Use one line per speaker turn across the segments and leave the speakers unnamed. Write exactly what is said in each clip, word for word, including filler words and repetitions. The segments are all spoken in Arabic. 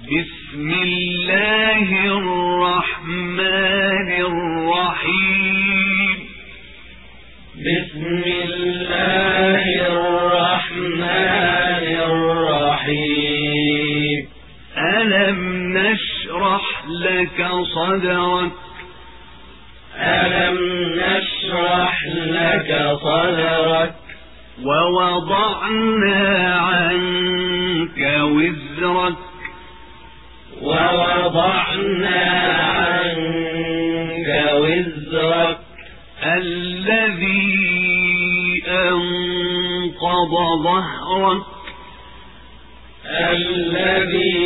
بسم الله الرحمن الرحيم
بسم الله الرحمن الرحيم
ألم نشرح لك صدرك
ألم نشرح لك صدرك
ووضعنا عنك وزرك
ووضعنا عنك وزرك
الذي أنقض ظهرك
الذي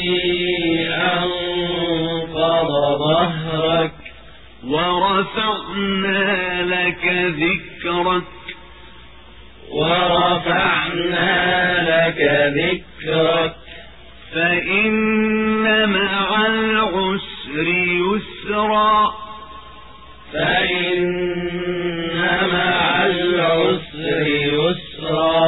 أنقض ظهرك
ورفعنا لك ذكرك
ورفعنا لك ذكرك
فإن مع العسر يسرا
فإن مع العسر يسرا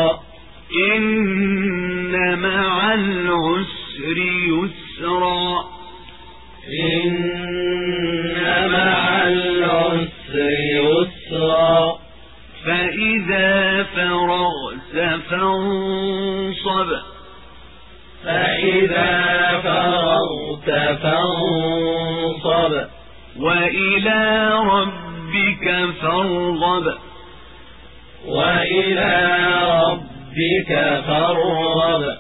إن مع العسر يسرا
إن مع العسر يسرا
فإذا فرغت فانصب
فإذا فرغت فانصب
وإلى ربك فارغب
وإلى ربك فارغب